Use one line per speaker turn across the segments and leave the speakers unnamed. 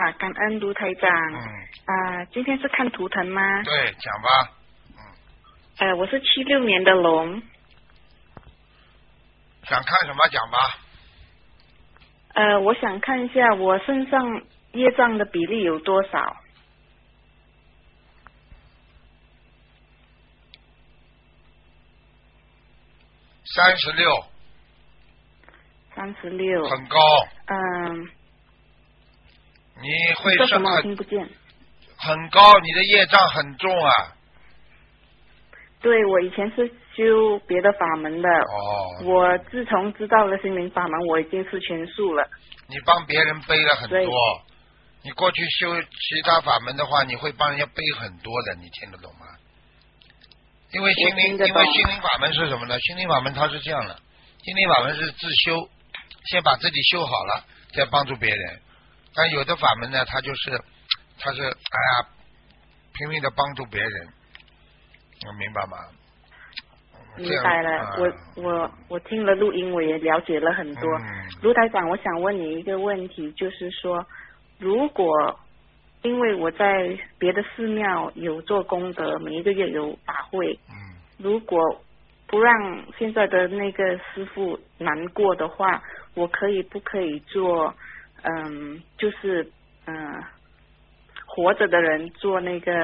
感恩卢台长。今天是看图腾吗？
对，讲吧。
我是76年的龙。
想看什么讲吧。
我想看一下我身上业障的比例有多少。
36。
36。
很高。你会
说什么？我听不见。
很高，你的业障很重啊。
对，我以前是修别的法门的。我自从知道了心灵法门，我已经是全素了。
你帮别人背了很多。你过去修其他法门的话，你会帮人家背很多的，你听得懂吗？因为心灵法门是什么呢？心灵法门它是这样的，心灵法门是自修，先把自己修好了，再帮助别人。但有的法门呢，它是拼命的帮助别人，明白吗？
明白了。我听了录音，我也了解了很多。卢台长，我想问你一个问题，就是说，如果因为我在别的寺庙有做功德，每一个月有法会，如果不让现在的那个师父难过的话，我不可以做就是活着的人做那个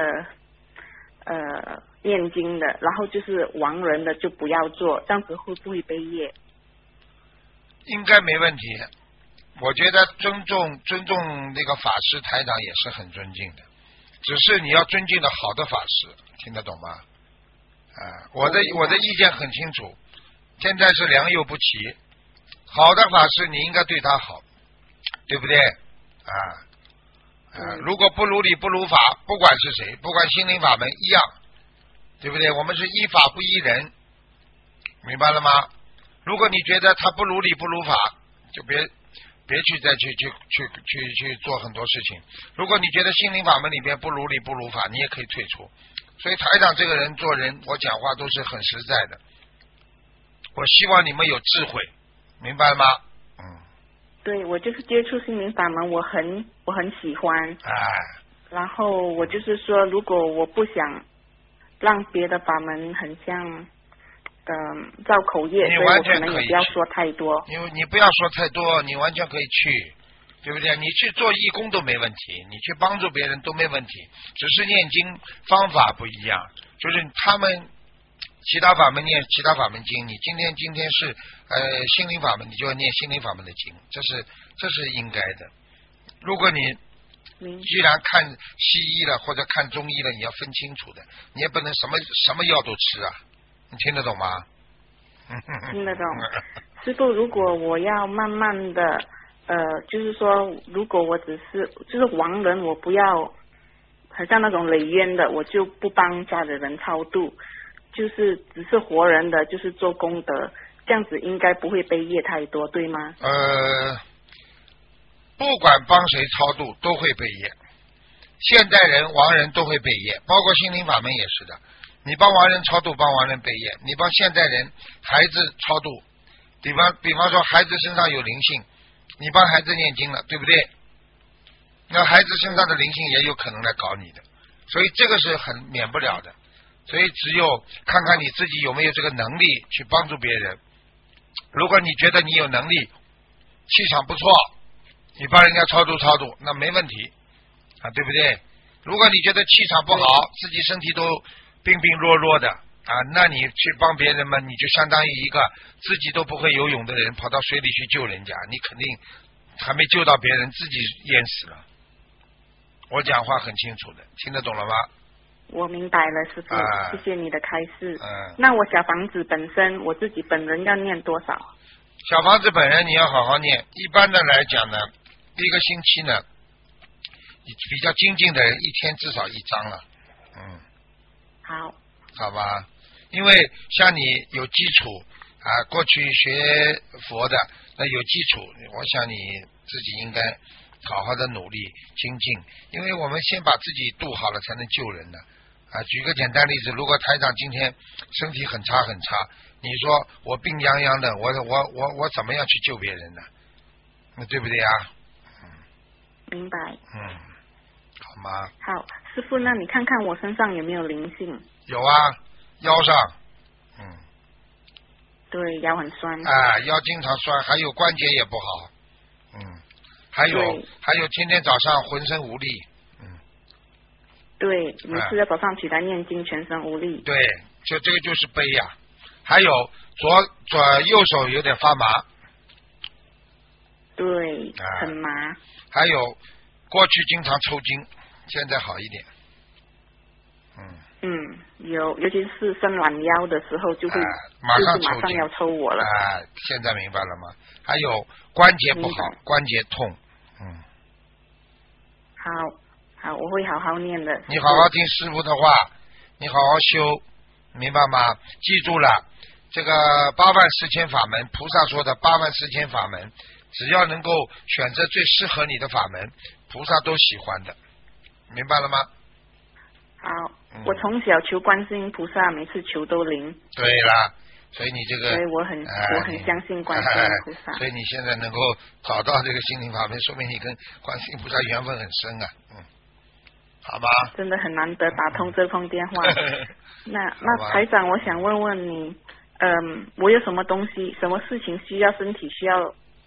念经的，然后就是亡人的就不要做，这样子会不会背业？
应该没问题。我觉得尊重那个法师台长也是很尊敬的，只是你要尊敬的好的法师，听得懂吗？我的意见很清楚，现在是良莠不齐，好的法师你应该对他好，对不对？如果不如理不如法，不管是谁，不管心灵法门一样，对不对？我们是依法不依人，明白了吗？如果你觉得他不如理不如法，就别去再去做很多事情。如果你觉得心灵法门里边不如理不如法，你也可以退出。所以台长这个人做人，我讲话都是很实在的。我希望你们有智慧，明白吗？
对，我就是接触心灵法门，我很喜欢。然后我就是说，如果我不想让别的法门很像造口业，所以我可能也不要说太多。
你不要说太多，你完全可以去，对不对？你去做义工都没问题，你去帮助别人都没问题，只是念经方法不一样，就是他们其他法门念其他法门经，你今天是心灵法门，你就要念心灵法门的经，这是应该的。如果你既然看西医了或者看中医了，你要分清楚的，你也不能什么药都吃啊，你听得懂吗？
听得懂。师父，如果我要慢慢的就是说，如果我只是就是亡人，我不要很像那种累冤的，我就不帮家里人超度，就是只是活人的，就是做功德，这样子应该不会背业太多，对吗？
不管帮谁超度都会背业，现代人亡人都会背业，包括心灵法门也是的。你帮亡人超度，帮亡人背业；你帮现代人孩子超度，比方说孩子身上有灵性，你帮孩子念经了，对不对？那孩子身上的灵性也有可能来搞你的，所以这个是很免不了的。所以只有看看你自己有没有这个能力去帮助别人。如果你觉得你有能力，气场不错，你帮人家超度，那没问题啊，对不对？如果你觉得气场不好，自己身体都病弱弱的啊，那你去帮别人嘛，你就相当于一个自己都不会游泳的人跑到水里去救人家，你肯定还没救到别人，自己淹死了。我讲话很清楚的，听得懂了吗？
我明白了，师父，谢谢你的开示。那我小房子本身，我自己本人要念多少？
小房子本人你要好好念。一般的来讲呢，一个星期呢，比较精进的人一天至少1张了。好吧，因为像你有基础过去学佛的，那有基础，我想你自己应该好好的努力精进，因为我们先把自己度好了才能救人的。举个简单例子，如果台长今天身体很差，你说我病殃殃的，我怎么样去救别人呢？对不对啊？
明白。
好吗？
好，师傅，那你看看我身上有没有灵性？
有啊，腰上，
对，腰很酸。
腰经常酸，还有关节也不好，还有天天早上浑身无力，
对，每次要早上起来念经，全身无力。
对，就这个就是悲呀。还有右手有点发麻。
对，很麻。
还有过去经常抽筋，现在好一点。
有，尤其是伸懒腰的时候就会，
马
上要抽我了。
现在明白了吗？还有关节不好，关节痛。
好，我会好好念的。
你好好听师傅的话，你好好修，明白吗？记住了，这个8万4千法门，菩萨说的8万4千法门，只要能够选择最适合你的法门，菩萨都喜欢的，明白了吗？
好，我从小求观世音菩萨，每次求都灵。
对啦，所以你这个，
所以我很相信观世音菩萨。
所以你现在能够找到这个心灵法门，说明你跟观世音菩萨缘分很深啊。好吗？
真的很难得打通这通电话。那台长，我想问问你，我有什么东西、什么事情需要身体需要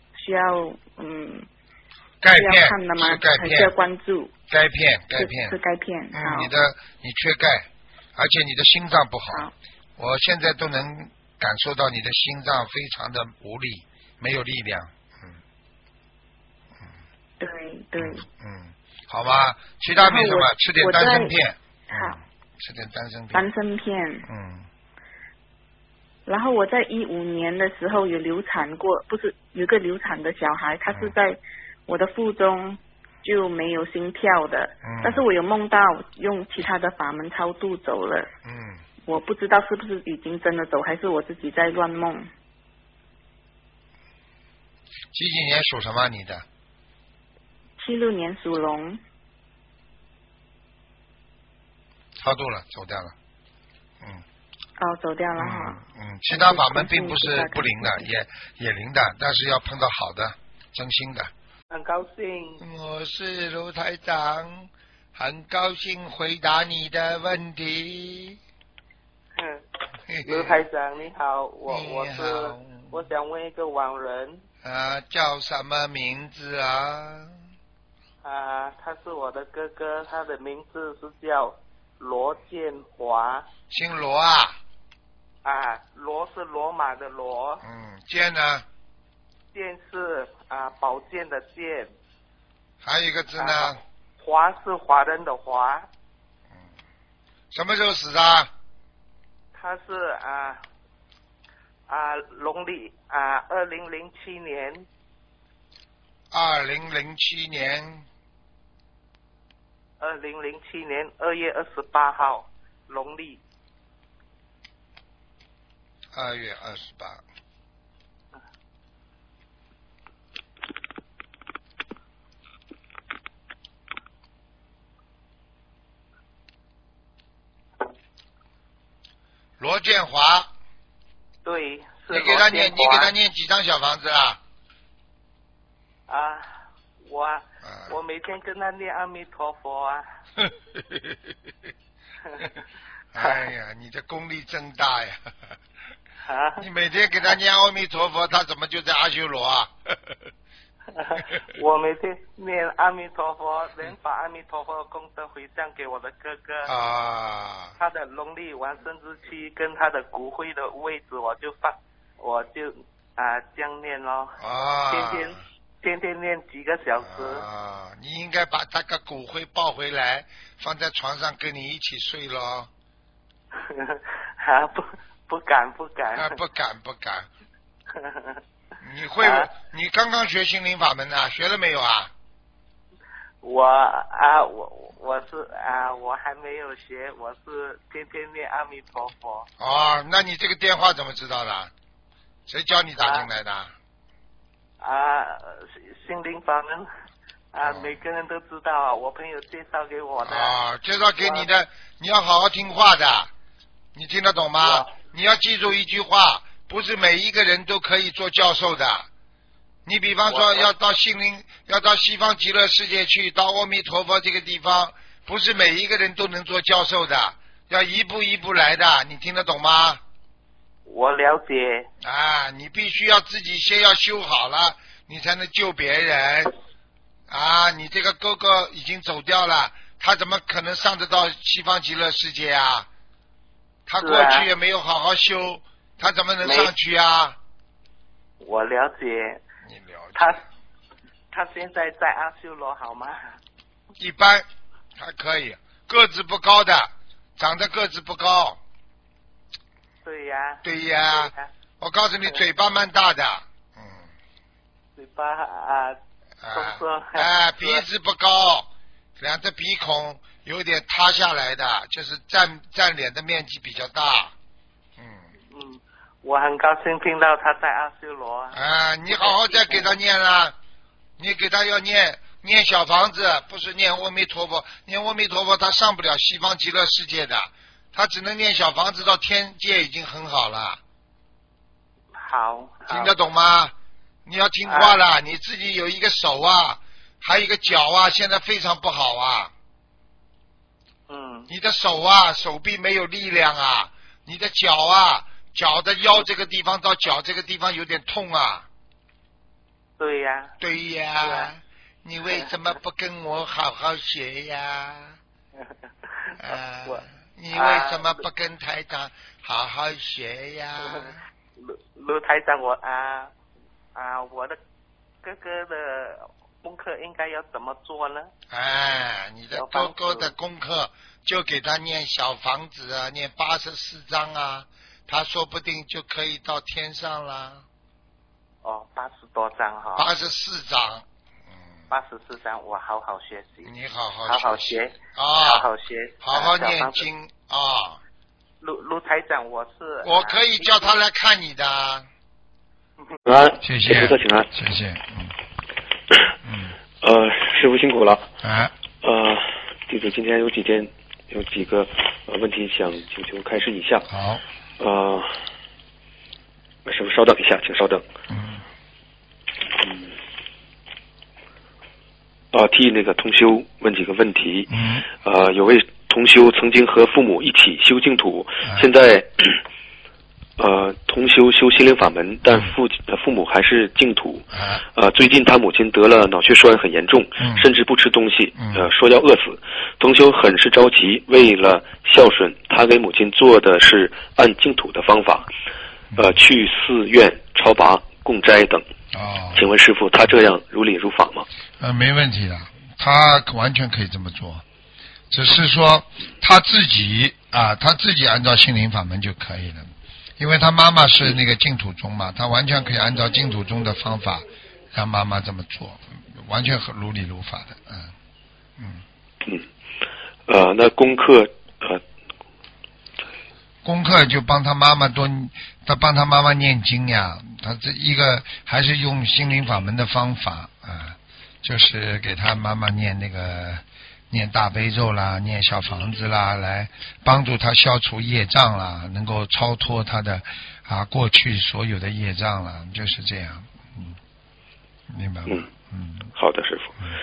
钙片
看的吗？
还
需要关注？
钙片
是钙片。
你缺钙，而且你的心脏不好。我现在都能感受到你的心脏非常的无力，没有力量。
对。
好吗？其他没什么，吃点丹参片。
好。
吃点丹参片。
丹参片。然后我在15年的时候有流产过，不是有个流产的小孩，他是在我的腹中就没有心跳的，但是我有梦到用其他的法门超度走了。我不知道是不是已经真的走，还是我自己在乱梦。
几年属什么你的
？76年属龙。
超度了，走掉了。
走掉了哈。
其他法门并不是不灵的，也灵的，但是要碰到好的、真心的。
很高兴。
我是卢台长，很高兴回答你的问题。
卢台长你好，我想问一个亡人。
叫什么名字啊？
他是我的哥哥，他的名字是叫罗建华。
姓罗啊？
罗是罗马的罗。
建呢？
建是宝剑的剑。
还有一个字呢？
华是华人的华。
什么时候死的？
他是农历2007年。
2007年。
2007年2月28号，农历。
2月28。罗建华。
对，是
你给他念几张小房子啊？
我每天跟他念阿弥陀佛啊。
哎呀，你的功力真大呀！你每天给他念阿弥陀佛，他怎么就在阿修罗啊？
我每天念阿弥陀佛，能把阿弥陀佛的功德回向给我的哥哥。他的农历完生日期跟他的骨灰的位置，我就这样念咯。天天念几个小时。
你应该把他个骨灰抱回来，放在床上跟你一起睡咯。
不敢。
不敢。你刚刚学心灵法门啊？学了没有啊？
我还没有学，我是天天念阿弥陀佛。
那你这个电话怎么知道的？谁教你打进来的？
心灵法门每个人都知道，我朋友介绍给我的。
介绍给你的，你要好好听话的，你听得懂吗？你要记住一句话，不是每一个人都可以做教授的， 你比方说要到西方极乐世界去，到阿弥陀佛这个地方，不是每一个人都能做教授的，要一步一步来的，你听得懂吗？
我了解。
啊，你必须要自己先要修好了，你才能救别人。啊，你这个哥哥已经走掉了，他怎么可能上得到西方极乐世界啊？他过去也没有好好修，他怎么能上去啊？
我了解。
你了解。
他现在在阿修罗好吗？
一般，还可以，个子不高的，长得个子不高。
对呀。
对呀。我告诉你，嘴巴蛮大的。
嘴巴
鼻子不高，两只鼻孔有点塌下来的，就是占脸的面积比较大。
我很高兴听到他在阿修罗。
你好好再给他念啦，你给他要念小房子，不是念阿弥陀佛，念阿弥陀佛他上不了西方极乐世界的，他只能念小房子到天界已经很好了。
好。
听得懂吗？你要听话了，你自己有一个手啊，还有一个脚啊，现在非常不好啊。你的手啊，手臂没有力量啊，你的脚啊，脚的腰这个地方到脚这个地方有点痛啊。
对呀。
对呀。你为什么不跟我好好学呀？你为什么不跟台长好好学呀？
卢台长，我的哥哥的功课应该要怎么做呢？
你的哥哥的功课就给他念小房子啊，念84章啊，他说不定就可以到天上啦。
80多章哈。
84章。
84章，我好好学习。
你好好
学。
好
好学。
好好念经啊。
卢台长，我
可以叫他来看你的。谢谢。
请安。
谢谢。
师傅辛苦了。弟子今天有几个问题想请求开示一下。
好。
师傅稍等一下，请稍等。替那个同修问几个问题。有位同修曾经和父母一起修净土，现在同修心灵法门，但父母还是净土。最近他母亲得了脑血栓很严重，甚至不吃东西，说要饿死。同修很是着急，为了孝顺，他给母亲做的是按净土的方法，去寺院超拔供斋等。请问师父，他这样如理如法吗？
没问题的，他完全可以这么做，只是说他自己按照心灵法门就可以了，因为他妈妈是那个净土宗嘛，他完全可以按照净土宗的方法让妈妈这么做，完全如理如法的。
那功课
就帮他妈妈帮他妈妈念经呀，他这一个还是用心灵法门的方法就是给他妈妈念大悲咒啦，念小房子啦，来帮助他消除业障啦，能够超脱他的过去所有的业障啦，就是这样。明白吗？
好的，师父。